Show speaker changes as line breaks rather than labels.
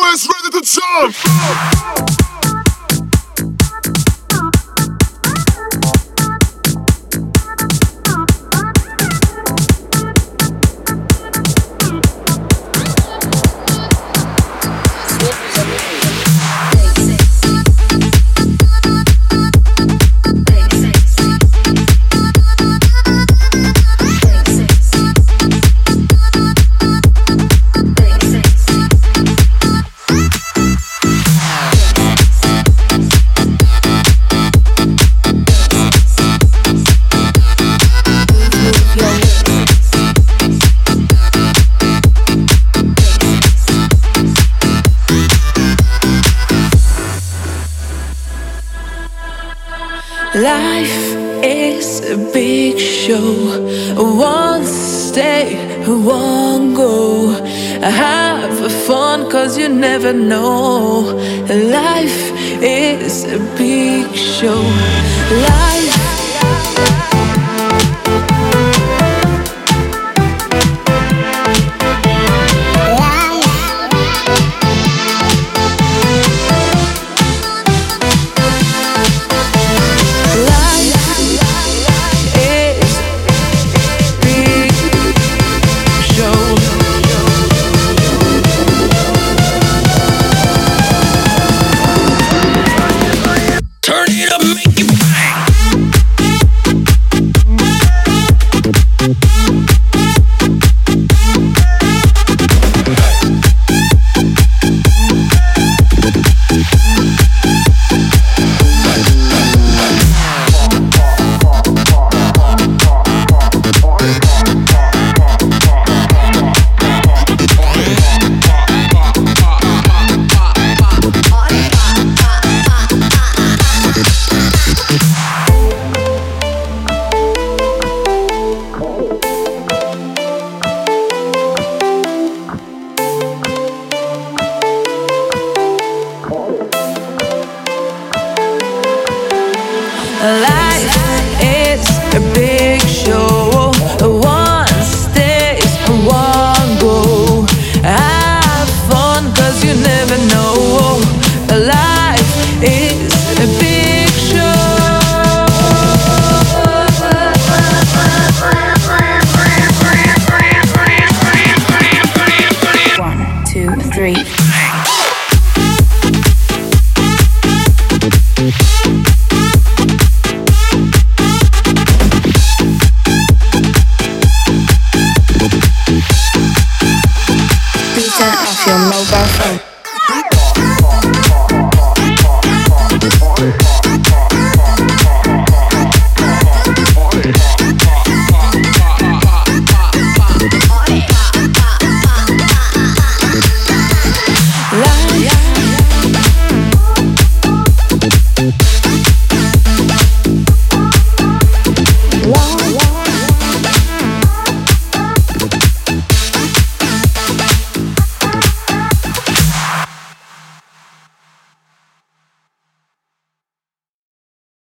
boys ready to jump.
Life is a big show. One stay, one go. Have fun, cause you never know. Life is a big show. Life. Life is a big show. One stays, one go. Have fun, cause you never know. Life is a big show. 1, 2, 3. Turn off your mobile phone.